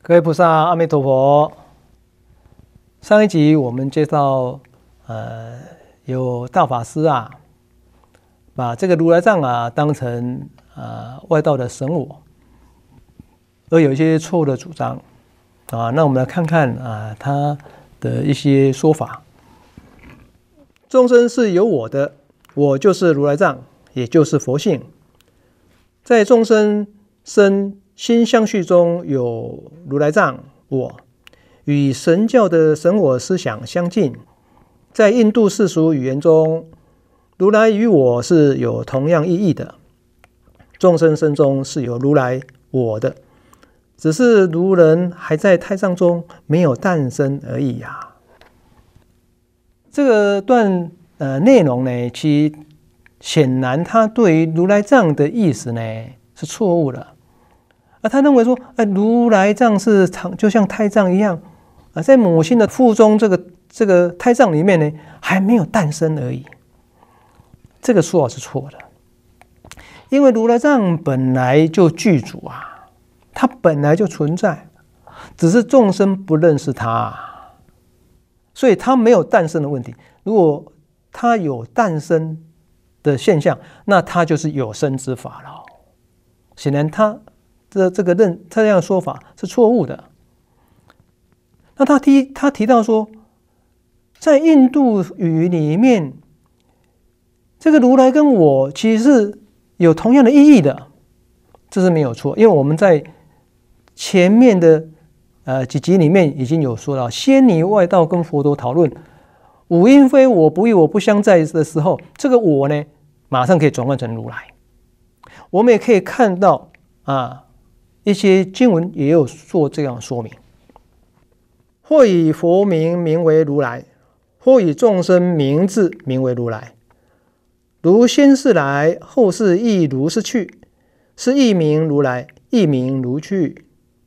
各位菩萨，阿弥陀佛。上一集我们介绍，有大法师啊，把这个如来藏啊当成外道的神我，而有一些错误的主张啊。那我们来看看他的一些说法。众生是有我的，我就是如来藏，也就是佛性。在众生生心相续中有如来藏我，与神教的神我思想相近。在印度世俗语言中，如来与我是有同样意义的。众生身中是有如来我的，只是如人还在胎藏中没有诞生而已呀。这个段内容呢，其显然他对于如来藏的意思呢是错误的。他认为说，如来藏是就像胎藏一样，在母亲的腹中这个胎藏里面呢，还没有诞生而已。这个说法是错的，因为如来藏本来就具足啊，它本来就存在，只是众生不认识它，所以它没有诞生的问题。如果它有诞生的现象，那它就是有生之法了。显然他这样的说法是错误的。那他提到说，在印度语里面，这个如来跟我其实是有同样的意义的，这是没有错。因为我们在前面的几集里面已经有说到，先尼外道跟佛陀讨论五阴非我不异我不相在的时候，这个我呢马上可以转换成如来。我们也可以看到一些经文也有做这样的说明。或以佛名名为如来，或以众生名字名为如来。如先是来，后是亦如是去，是一名如来，一名如去。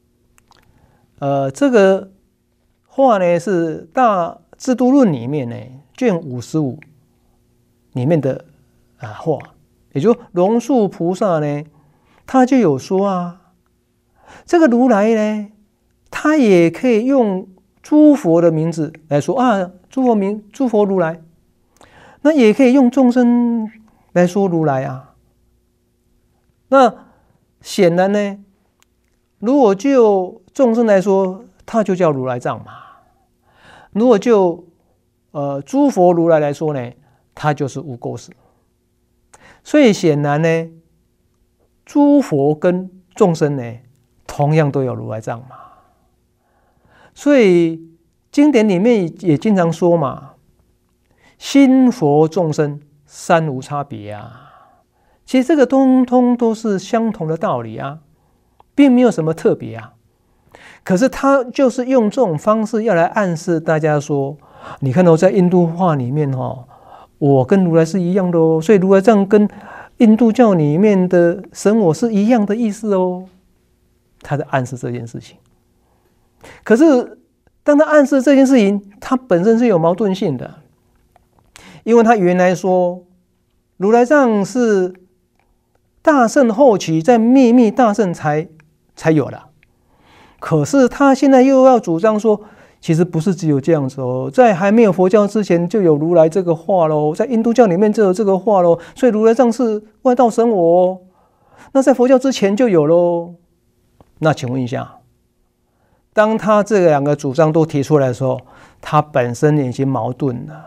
这个话呢是《大智度论》里面呢卷55里面的话，也就是龙树菩萨呢，他就有说这个如来呢，他也可以用诸佛的名字来说诸佛如来，那也可以用众生来说如来啊。那显然呢，如果就众生来说，他就叫如来藏嘛；如果就诸佛如来来说呢，他就是无垢识。所以显然呢，诸佛跟众生呢，同样都有如来藏嘛。所以经典里面也经常说嘛，心佛众生三无差别啊。其实这个通通都是相同的道理啊，并没有什么特别啊。可是他就是用这种方式要来暗示大家说，你看到在印度话里面我跟如来是一样的哦，所以如来藏跟印度教里面的神我是一样的意思哦。他在暗示这件事情。可是当他暗示这件事情，他本身是有矛盾性的，因为他原来说如来藏是大乘后期在秘密大乘才有的，可是他现在又要主张说，其实不是只有这样子哦，在还没有佛教之前就有如来这个话咯，在印度教里面就有这个话咯，所以如来藏是外道神我哦，那在佛教之前就有咯。那请问一下，当他这两个主张都提出来的时候，他本身已经矛盾了。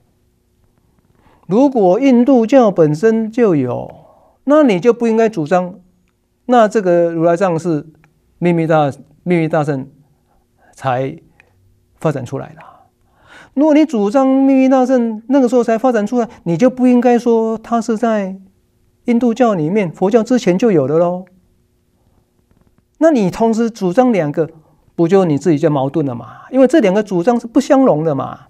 如果印度教本身就有，那你就不应该主张，那这个如来藏是秘密大乘才发展出来的。如果你主张秘密大乘那个时候才发展出来，你就不应该说它是在印度教里面佛教之前就有的咯。那你同时主张两个，不就你自己就矛盾了嘛？因为这两个主张是不相容的嘛。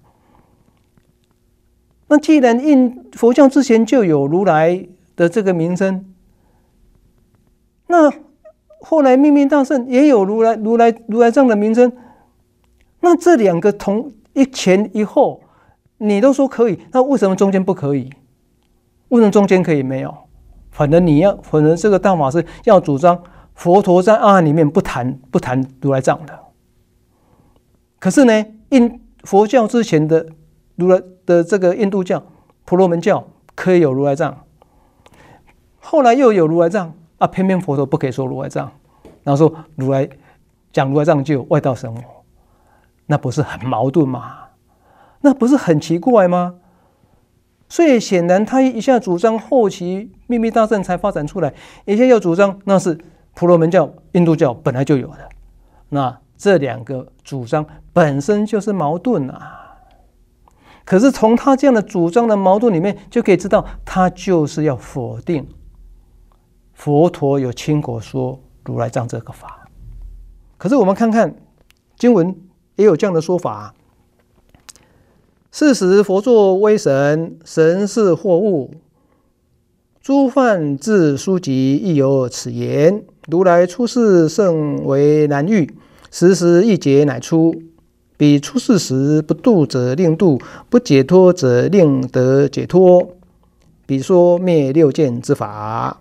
那既然佛教之前就有如来的这个名称，那后来秘密大乘也有如来藏的名称，那这两个同一前一后，你都说可以，那为什么中间不可以？为什么中间可以没有？反正这个大法师要主张佛陀在阿含里面不谈如来藏的。可是呢，佛教之前的如来的这个印度教、婆罗门教可以有如来藏，后来又有如来藏啊，偏偏佛陀不可以说如来藏，然后说讲如来藏就有外道生活，那不是很矛盾吗？那不是很奇怪吗？所以显然他一下主张后期秘密大乘才发展出来，一下又主张那是婆罗门教、印度教本来就有的，那这两个主张本身就是矛盾啊。可是从他这样的主张的矛盾里面，就可以知道他就是要否定佛陀有亲口说如来藏这个法。可是我们看看经文也有这样的说法，是时佛作威神，神是货物，诸梵志书籍亦有此言。如来出世甚为难遇，时时一劫乃出。彼出世时不度者令度，不解脱者令得解脱。彼说灭六见之法。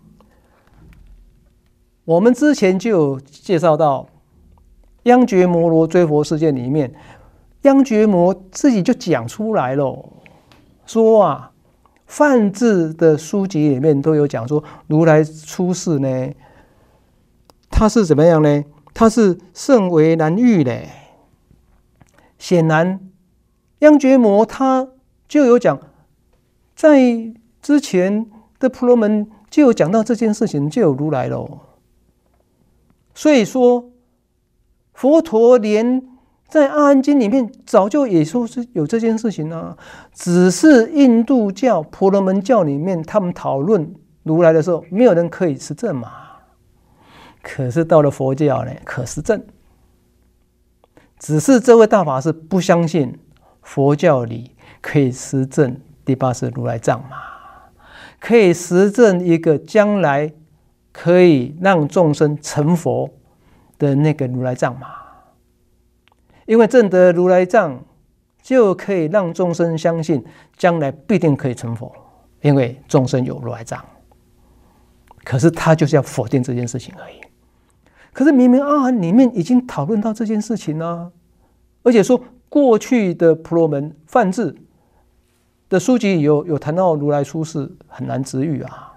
我们之前就有介绍到央觉摩罗追佛事件里面，央觉摩自己就讲出来了，说啊，梵志的书籍里面都有讲说，如来出世呢，他是怎么样呢？他是甚为难遇嘞。显然，央觉摩他就有讲，在之前的婆罗门就有讲到这件事情，就有如来了。所以说，佛陀连在阿含经里面早就也说是有这件事情啊，只是印度教、婆罗门教里面他们讨论如来的时候，没有人可以实证嘛。可是到了佛教呢，可实证。只是这位大法师不相信佛教里可以实证第八识如来藏嘛，可以实证一个将来可以让众生成佛的那个如来藏嘛。因为证得如来藏，就可以让众生相信将来必定可以成佛，因为众生有如来藏。可是他就是要否定这件事情而已。可是明明阿含里面已经讨论到这件事情啊，而且说过去的婆罗门梵志的书籍有谈到如来出世很难值遇啊。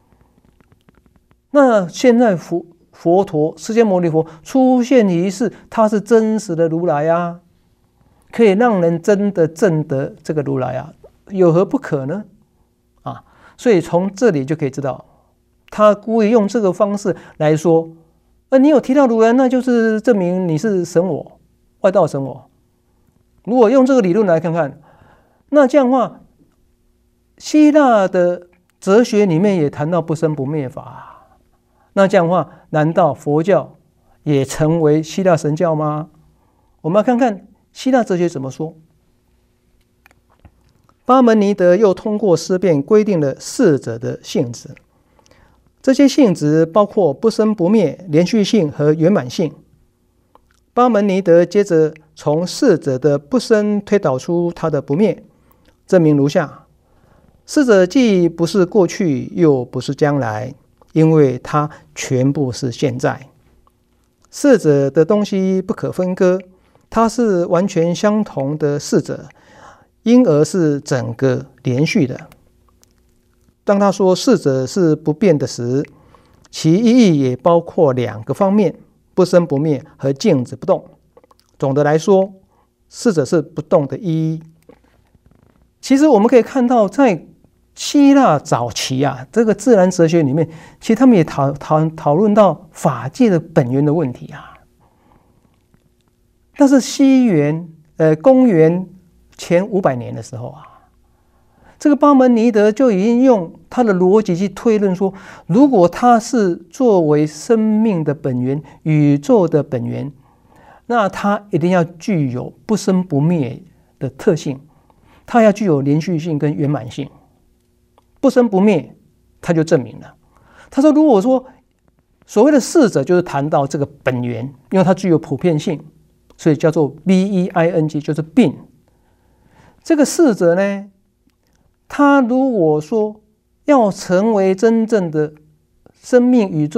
那现在佛陀释迦牟尼佛出现一世，他是真实的如来啊，可以让人真的证得这个如来啊，有何不可呢？啊，所以从这里就可以知道，他故意用这个方式来说，你有提到如来，那就是证明你是神我，外道神我。如果用这个理论来看看，那这样的话，希腊的哲学里面也谈到不生不灭法，那这样的话，难道佛教也成为希腊神教吗？我们要看看希腊哲学怎么说。巴门尼德又通过思辨规定了四者的性质，这些性质包括不生不灭、连续性和圆满性。巴门尼德接着从四者的不生推导出它的不灭，证明如下：四者既不是过去，又不是将来，因为它全部是现在。四者的东西不可分割，它是完全相同的四者，因而是整个连续的。当他说四者是不变的时，其意义也包括两个方面：不生不灭和静止不动。总的来说，四者是不动的意义。其实我们可以看到，在希腊早期啊，这个自然哲学里面，其实他们也讨论到法界的本源的问题啊。但是公元前500年的时候啊，这个巴门尼德就已经用他的逻辑去推论说，如果他是作为生命的本源、宇宙的本源，那他一定要具有不生不灭的特性，他要具有连续性跟圆满性。不生不灭，他就证明了。他说，如果说所谓的四者，就是谈到这个本源，因为它具有普遍性，所以叫做 being， 就是 being。这个四者呢，他如果说要成为真正的生命宇宙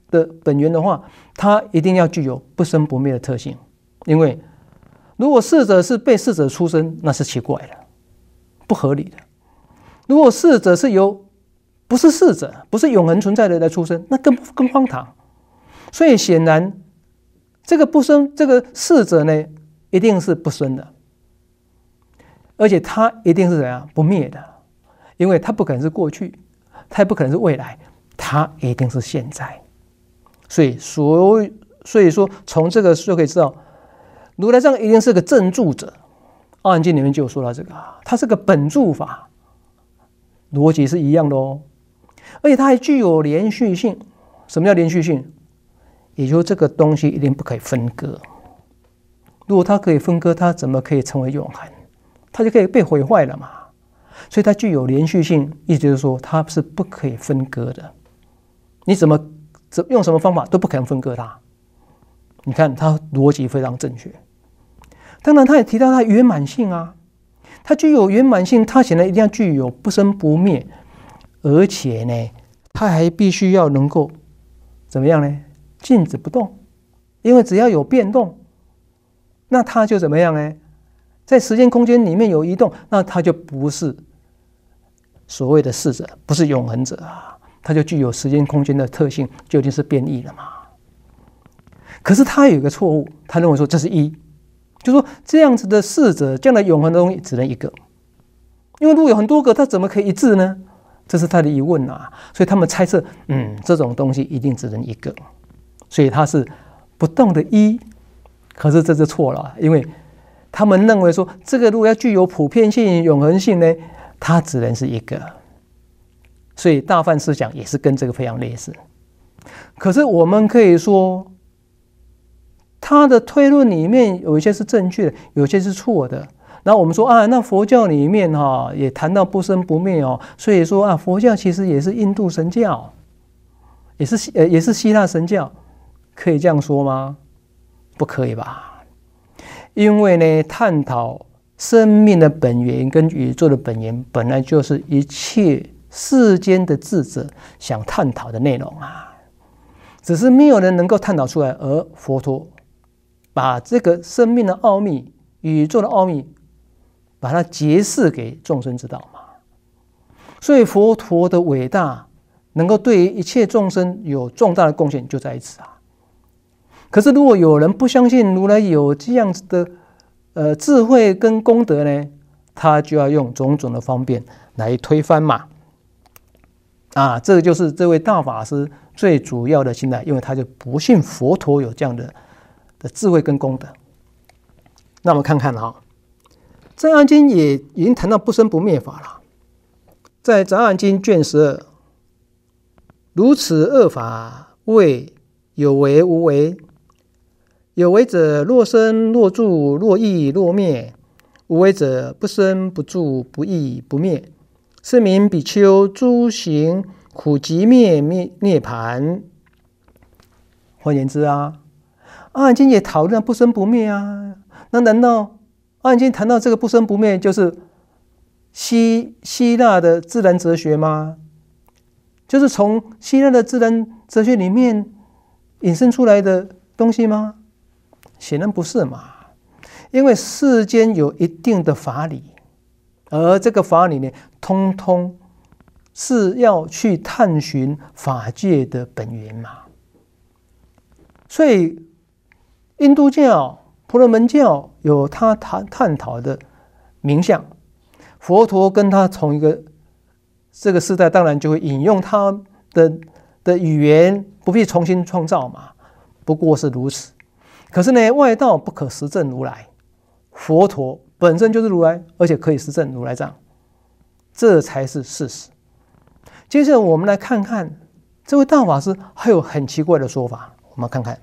的本源的话，它一定要具有不生不灭的特性。因为如果逝者是被逝者出生，那是奇怪的，不合理的。如果逝者是由不是逝者，不是永恒存在的来出生，那更荒唐。所以显然，这个逝者呢，一定是不生的，而且它一定是怎样不灭的，因为它不可能是过去，它也不可能是未来，它一定是现在。所以说，从这个就可以知道。如来藏一定是个正住者，《阿含经》里面就有说到这个，它是个本住法，逻辑是一样的哦。而且它还具有连续性。什么叫连续性？也就是这个东西一定不可以分割。如果它可以分割，它怎么可以成为永恒？它就可以被毁坏了嘛。所以它具有连续性，意思就是说它是不可以分割的。你用什么方法都不可能分割它。你看它逻辑非常正确。当然，他也提到它圆满性啊，它具有圆满性，它显然一定要具有不生不灭，而且呢，它还必须要能够怎么样呢？静止不动，因为只要有变动，那它就怎么样呢？在时间空间里面有移动，那它就不是所谓的逝者，不是永恒者啊，它就具有时间空间的特性，就一定是变异了嘛。可是他有一个错误，他认为说这是一。就说这样子的逝者，这样的永恒的东西只能一个，因为如果有很多个，它怎么可以一致呢？这是他的疑问啊。所以他们猜测，这种东西一定只能一个，所以它是不动的一。可是这就错了，因为他们认为说，这个如果要具有普遍性、永恒性呢，它只能是一个。所以大梵思想也是跟这个非常类似。可是我们可以说，他的推论里面有一些是正确的，有些是错的。然后我们说啊，那佛教里面也谈到不生不灭哦，所以说啊，佛教其实也是印度神教，也是希腊神教，可以这样说吗？不可以吧？因为呢，探讨生命的本源跟宇宙的本源，本来就是一切世间的智者想探讨的内容啊，只是没有人能够探讨出来，而佛陀把这个生命的奥秘、宇宙的奥秘，把它揭示给众生知道嘛。所以佛陀的伟大，能够对于一切众生有重大的贡献，就在于此啊。可是如果有人不相信如来有这样子的智慧跟功德呢，他就要用种种的方便来推翻嘛。这个就是这位大法师最主要的心态，因为他就不信佛陀有这样的智慧跟功德。那我们看看在《杂阿含经》也已经谈到不生不灭法了。在《杂阿含经》卷12，如此二法，谓有为无为。有为者，若生若住，若异若灭；无为者，不生不住，不异不灭。是名比丘诸行苦集灭涅盘。换言之阿含经也讨论不生不灭啊。那难道阿含经谈到这个不生不灭，就是希腊的自然哲学吗？就是从希腊的自然哲学里面引申出来的东西吗？显然不是嘛。因为世间有一定的法理，而这个法理呢，通通是要去探寻法界的本源嘛。所以印度教、婆罗门教有他探讨的名相，佛陀跟他同一个这个时代，当然就会引用他的语言，不必重新创造嘛。不过是如此。可是呢，外道不可实证如来，佛陀本身就是如来，而且可以实证如来藏，这才是事实。接着我们来看看这位大法师还有很奇怪的说法，我们看看。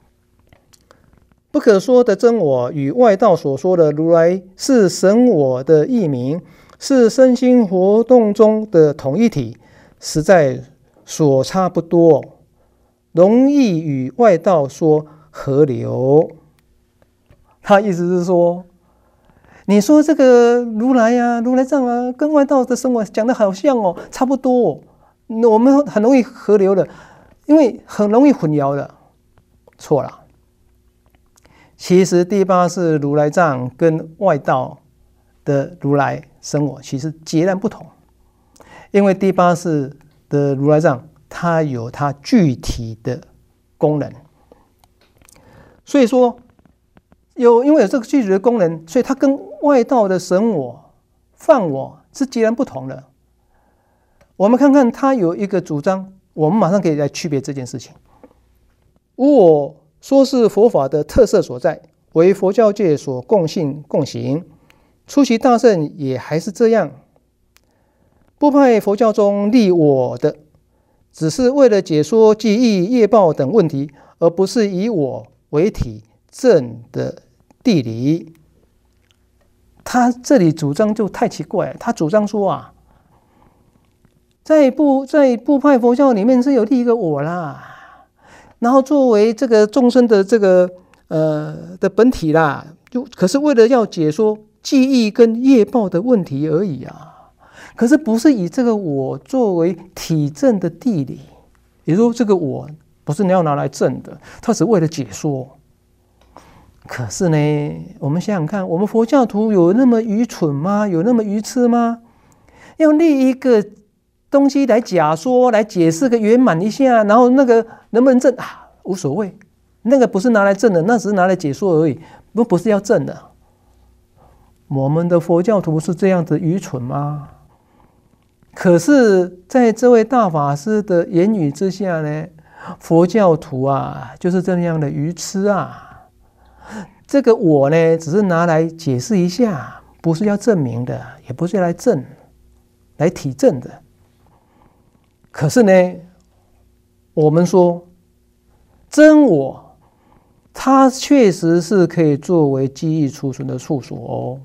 不可说的真我与外道所说的如来是神我的异名，是身心活动中的统一体，实在所差不多，容易与外道说合流。他意思是说，你说这个如来啊、如来藏啊，跟外道的生活讲的好像差不多我们很容易合流的。 因为很容易混淆的。错了，其实第八世如来藏跟外道的如来生我其实截然不同，因为第八世的如来藏它有它具体的功能，所以说因为有这个具体的功能，所以它跟外道的神我、梵我是截然不同的。我们看看它有一个主张，我们马上可以来区别这件事情。无我说是佛法的特色所在，为佛教界所共信共行。初期大乘也还是这样。部派佛教中立我的，只是为了解说记忆、业报等问题，而不是以我为体证的地理。他这里主张就太奇怪了，他主张说啊，在部派佛教里面是有立一个我啦。然后作为这个众生的这个的本体啦，可是为了要解说记忆跟业报的问题而已啊。可是不是以这个我作为体证的地理，也就是说这个我不是你要拿来证的，它是为了解说。可是呢，我们想想看，我们佛教徒有那么愚蠢吗？有那么愚痴吗？要立一个东西来假说，来解释个圆满一下，然后那个能不能证啊？无所谓，那个不是拿来证的，那只是拿来解说而已，不是要证的。我们的佛教徒是这样的愚蠢吗？可是，在这位大法师的言语之下呢，佛教徒啊，就是这样的愚痴啊。这个我呢，只是拿来解释一下，不是要证明的，也不是要来证、来体证的。可是呢，我们说真我，它确实是可以作为记忆储存的处所哦。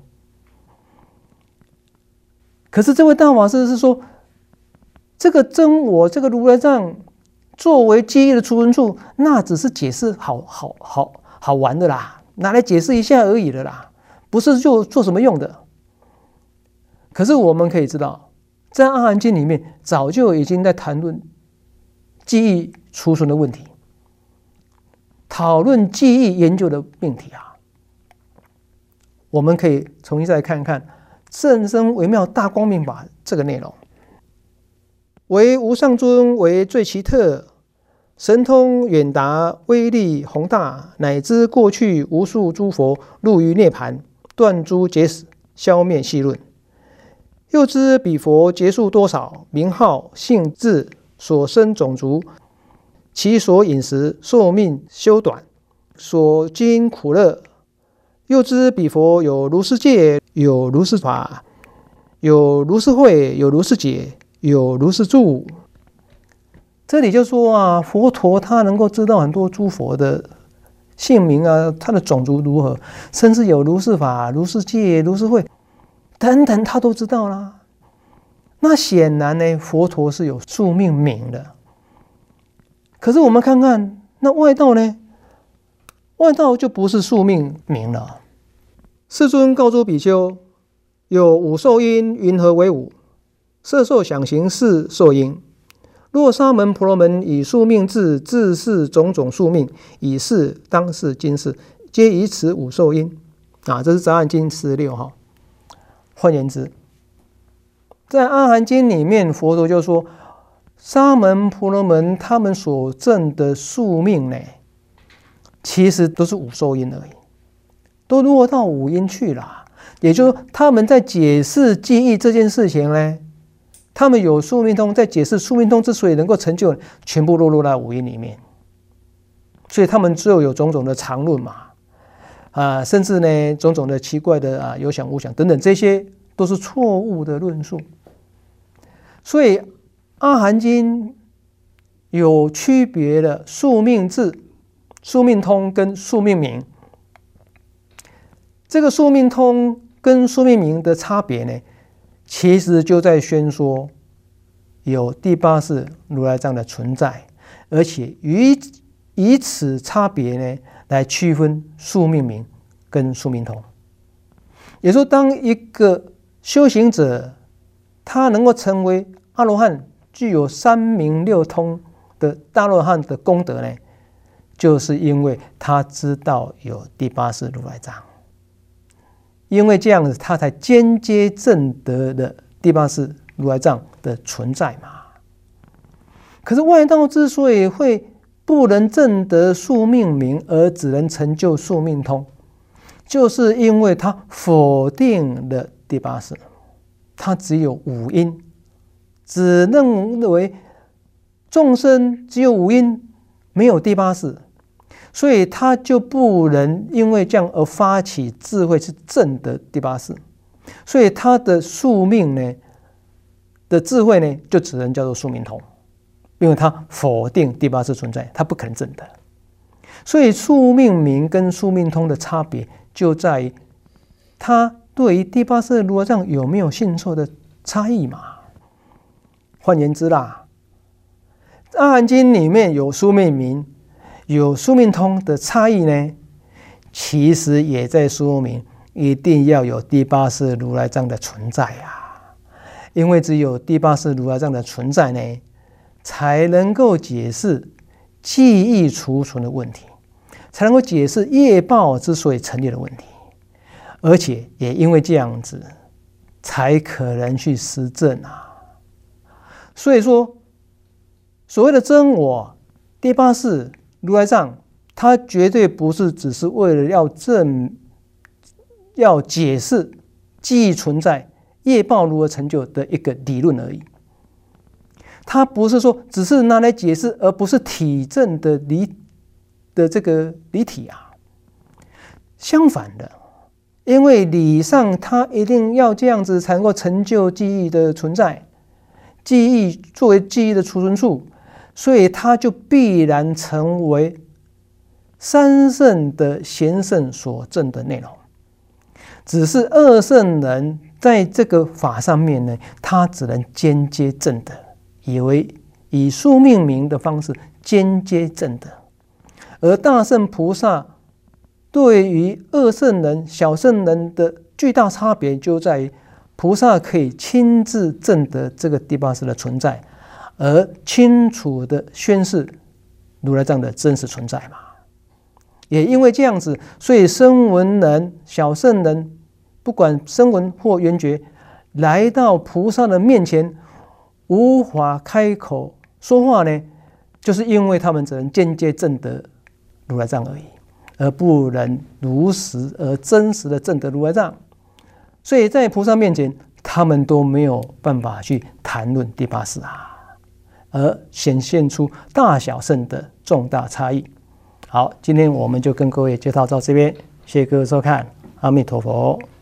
可是这位大法师是说，这个真我，这个如来藏作为记忆的储存处，那只是解释好玩的啦，拿来解释一下而已的啦，不是就做什么用的。可是我们可以知道，在《阿含经》里面早就已经在谈论记忆储存的问题，讨论记忆研究的命题啊。我们可以重新再看看甚深微妙大光明法这个内容。唯无上尊为最奇特，神通远达，威力宏大，乃至过去无数诸佛入于涅槃，断诸结死，消灭细论。又知彼佛劫数多少，名号姓智，所生种族，其所饮食，寿命修短，所经苦乐。又知彼佛有如是戒，有如是法，有如是慧，有如是解，有如是住。这里就说啊，佛陀他能够知道很多诸佛的姓名啊，他的种族如何，甚至有如是法、如是戒、如是慧等等，他都知道啦。那显然呢，佛陀是有宿命名的。可是我们看看那外道呢？外道就不是宿命名了。世尊告诸比丘，有五受因，云何为五？色受想行识受因。若沙门婆罗门以宿命智，自是种种宿命，以是当世今世，皆以此五受因。这是《杂含经》46号。换言之，在《阿含经》里面，佛陀就说，沙门婆罗门他们所证的宿命呢，其实都是五受因而已，都落到五因去了。也就是说，他们在解释记忆这件事情呢，他们有宿命通，在解释宿命通之所以能够成就，全部落入到五因里面。所以他们只有种种的常论嘛，甚至呢种种的奇怪的有想无想等等，这些都是错误的论述。所以《阿含经》有区别的宿命智、宿命通跟宿命明。这个宿命通跟宿命明的差别呢，其实就在宣说有第八世如来藏的存在，而且以此差别呢来区分宿命明跟宿命通。也就是说，当一个修行者他能够成为阿罗汉，具有三明六通的大罗汉的功德呢，就是因为他知道有第八世如来藏，因为这样子他才间接证得的第八世如来藏的存在嘛。可是外道之所以会不能证得宿命明，而只能成就宿命通，就是因为他否定了第八世，他只有五阴，只认为众生只有五阴，没有第八世，所以他就不能因为这样而发起智慧去证得第八世，所以他的宿命呢的智慧呢，就只能叫做宿命通，因为他否定第八世存在，他不可能证得。所以宿命明跟宿命通的差别就在于他对于第八世如来藏有没有信受的差异嘛。换言之啦，阿含经里面有宿命明有宿命通的差异呢，其实也在说明一定要有第八世如来藏的存在啊，因为只有第八世如来藏的存在呢，才能够解释记忆储存的问题，才能够解释业报之所以成立的问题，而且也因为这样子，才可能去实证啊。所以说，所谓的真我第八世如来藏，它绝对不是只是为了要解释记忆存在、业报如何成就的一个理论而已。它不是说只是拿来解释，而不是体证的这个理体啊。相反的，因为理上它一定要这样子才能够成就记忆的存在，记忆作为记忆的储存处，所以它就必然成为三圣的贤圣所证的内容。只是二圣人在这个法上面呢，他只能间接证得，以宿命明的方式间接证得。而大圣菩萨对于二圣人、小圣人的巨大差别就在于，菩萨可以亲自证得这个第八世的存在，而清楚的宣示如来藏的真实存在嘛。也因为这样子，所以声闻人、小圣人，不管声闻或缘觉，来到菩萨的面前，无法开口说话呢，就是因为他们只能间接证得如来藏而已，而不能如实而真实的证得如来藏。所以在菩萨面前，他们都没有办法去谈论第八世啊，而显现出大小圣的重大差异。好，今天我们就跟各位介绍到这边，谢谢各位收看，阿弥陀佛。